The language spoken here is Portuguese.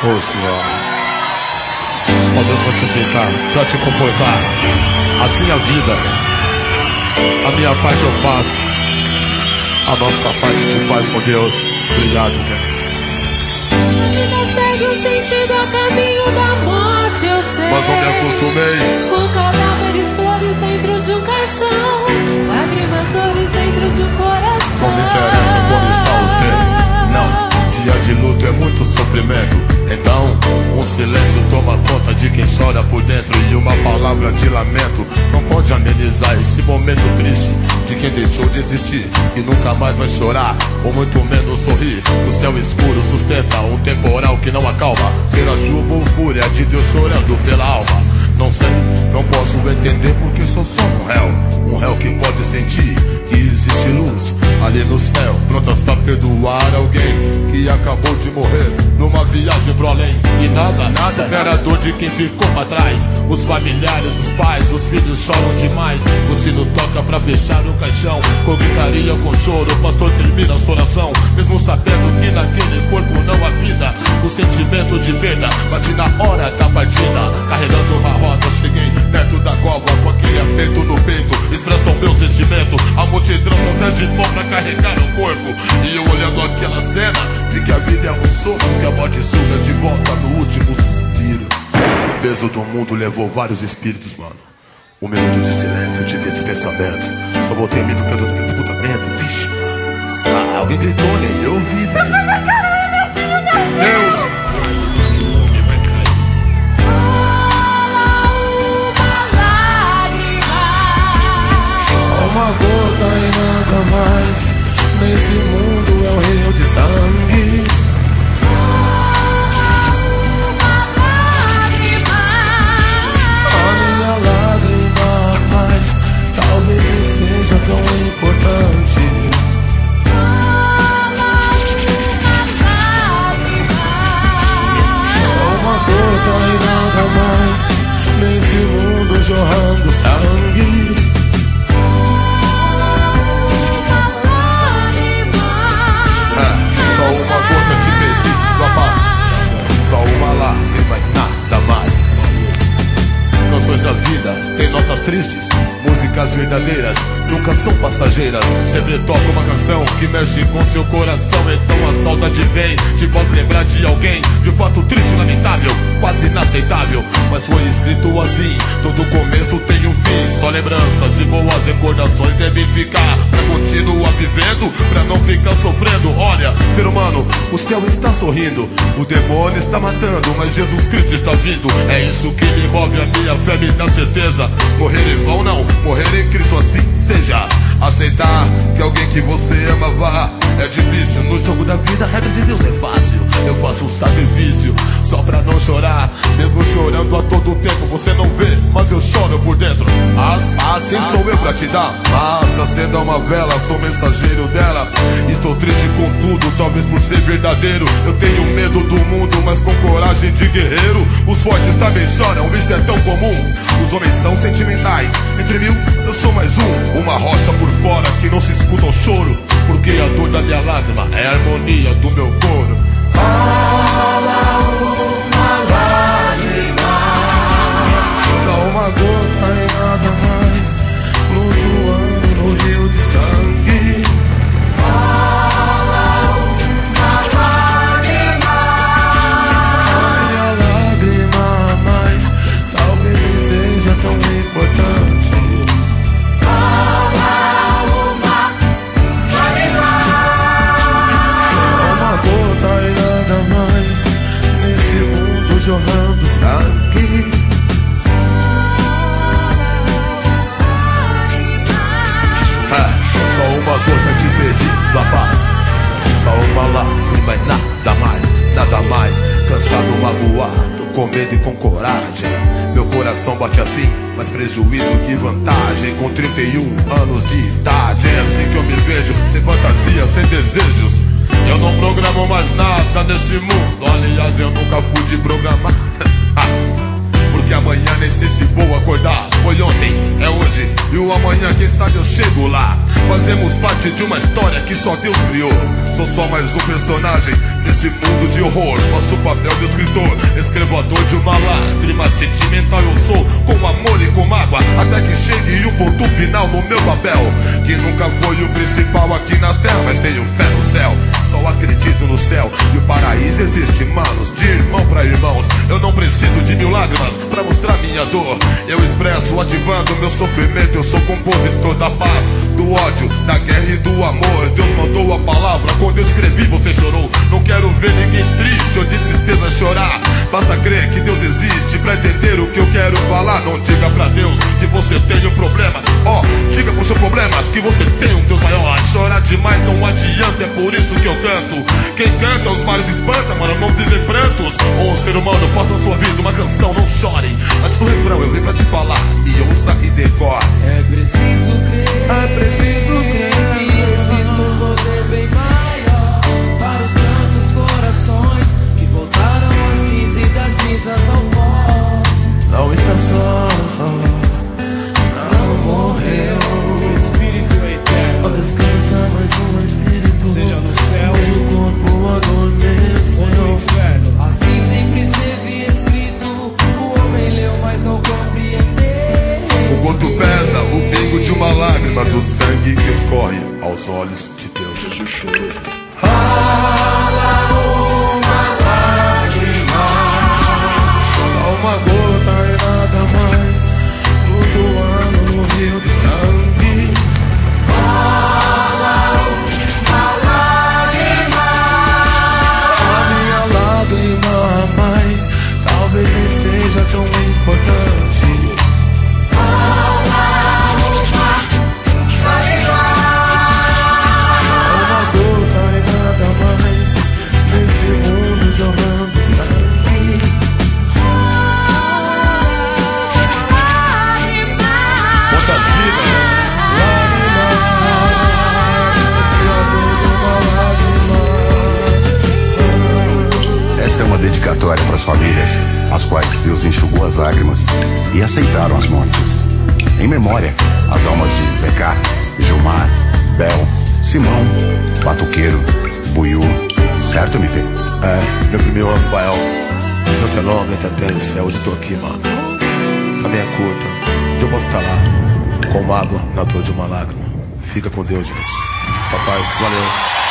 Ô Senhor, só Deus vai te explicar, pra te confortar. Assim a vida, a minha parte eu faço, a nossa parte te faz com Deus. Obrigado, gente. A vida segue o sentido a caminho da morte, eu sei. Mas não me acostumei. Com cadáveres, flores dentro de um caixão, lágrimas, dores dentro de um coração. Não me interessa como está o tempo, não. Dia de luto é muito sofrimento. Então, um silêncio toma conta de quem chora por dentro. E uma palavra de lamento não pode amenizar esse momento triste de quem deixou de existir e nunca mais vai chorar, ou muito menos sorrir. O céu escuro sustenta um temporal que não acalma. Será chuva ou fúria de Deus chorando pela alma? Não sei, não posso entender porque sou só um réu. Um réu que pode sentir que existe luz ali no céu, prontas pra perdoar alguém que acabou de morrer numa viagem pro além. E nada supera a dor de quem ficou pra trás. Os familiares, os pais, os filhos choram demais. O sino toca pra fechar o caixão, com gritaria, com choro, o pastor termina a sua oração. Mesmo sabendo que naquele corpo não há vida, o sentimento de perda bate na hora da partida. Carregando uma roda, cheguei perto da cova com aquele aperto no peito. Expressa o meu sentimento, a multidão não pede mão pra carregar o corpo. E eu olhando aquela cena, vi que a vida é um soco que a morte suga de volta no último suspiro. O peso do mundo levou vários espíritos, mano. Um minuto de silêncio, eu tive esses pensamentos. Só voltei a mim porque eu tô tendo sepultamento. Vixe, mano. Alguém gritou, nem eu ouvi, velho. Deus! Uma gota e nada mais. Nesse mundo é um rio de sangue. A minha lágrima a mais talvez seja tão importante. Só uma gota e nada mais. Nesse mundo jorrando sangue. Só uma gota te pedi, tua paz. Só uma lágrima e nada mais. Canções da vida tem notas tristes, músicas verdadeiras nunca são passageiras. Sempre toca uma canção que mexe com seu coração. Então a saudade vem, te faz lembrar de alguém, de um fato triste, lamentável, quase inaceitável. Mas foi escrito assim, todo começo tem um fim. Só lembranças e boas recordações devem ficar, pra continuar vivendo, pra não ficar sofrendo. Olha, ser humano, o céu está sorrindo, o demônio está matando, mas Jesus Cristo está vindo. É isso que me move, a minha fé me dá certeza. Morrer em vão não, morrer em Cristo assim seja. Aceitar que alguém que você ama vá é difícil, no jogo da vida a regra de Deus é fácil. Eu faço um sacrifício só pra não chorar, mesmo chorando a todo tempo. Você não vê, mas eu choro por dentro. Quem sou eu pra te dar? Mas acenda uma vela, sou mensageiro dela. Estou triste com tudo, talvez por ser verdadeiro. Eu tenho medo do mundo, mas com coragem de guerreiro. Os fortes também choram, isso é tão comum. Os homens são sentimentais, entre mil eu sou mais um. Uma rocha por fora que não se escuta o choro, porque a dor da minha lágrima é a harmonia do meu coro. Uma lágrima, só uma gota e nada mais, flutuando no rio de sangue. Uma lágrima, a minha lágrima a mais talvez seja tão importante. Jorrando sangue. Só uma gota te pedi, tua paz. Só uma lágrima e nada mais, nada mais. Cansado, magoado, com medo e com coragem. Meu coração bate assim, mas prejuízo que vantagem. Com 31 anos de idade, é assim que eu me vejo, sem fantasia, sem desejos. Eu não programo mais nada nesse mundo. Aliás, eu nunca pude programar. Porque amanhã nem sei se vou acordar. Foi ontem, é hoje, e o amanhã quem sabe eu chego lá. Fazemos parte de uma história que só Deus criou. Sou só mais um personagem desse Nesse mundo de horror, faço o papel de escritor. Escrevo a dor de uma lágrima sentimental. Eu sou com amor e com mágoa, até que chegue o ponto final no meu papel. Que nunca foi o principal aqui na terra, mas tenho fé no céu. Só acredito no céu e o paraíso existe, manos, de irmão pra irmãos. Eu não preciso de 1000 lágrimas pra mostrar minha dor. Eu expresso ativando meu sofrimento. Eu sou compositor da paz, do ódio, da guerra e do amor. Deus mandou a palavra, quando eu escrevi você chorou. Não quero ver ninguém triste ou de tristeza chorar. Basta crer que Deus existe pra entender o que eu quero falar. Não diga pra Deus que você tem um problema. Diga pros seus problemas que você tem um Deus maior. Chorar demais não adianta, é por isso que eu canto. Quem canta os males espanta, mano, não vive em prantos. Ô ser humano, faça na sua vida uma canção, não chore. Antes do refrão eu vim pra te falar, me ouça e decore. É preciso crer que existe um poder bem maior para os tantos corações que voltaram às cinzas e das cinzas ao pó. Não está só, não morreu. O Espírito é eterno. Só descansa mais um espírito, seja no céu onde o corpo adormeceu. ou no inferno. Assim sempre esteve escrito, o homem leu, mas não compreendeu. O quanto pesa o pingo de uma lágrima do sangue que escorre aos olhos de Deus. Jesus chorou. Rala uma lágrima, só uma gota e nada mais, flutuando no rio de sangue. Rala uma lágrima, a minha lágrima a mais, talvez nem seja tão importante. Esta é uma dedicatória para as famílias, as quais Deus enxugou as lágrimas e aceitaram as mortes. Em memória, às almas de Zeca, Gilmar, Bel, Simão, Batuqueiro, Buiú, certo, MV? Meu primeiro Rafael, distância longa entre a terra e o céu. Hoje eu tô aqui, mano. A minha curta, onde eu posso estar lá, com água na dor de uma lágrima. Fica com Deus, gente. Papai, valeu.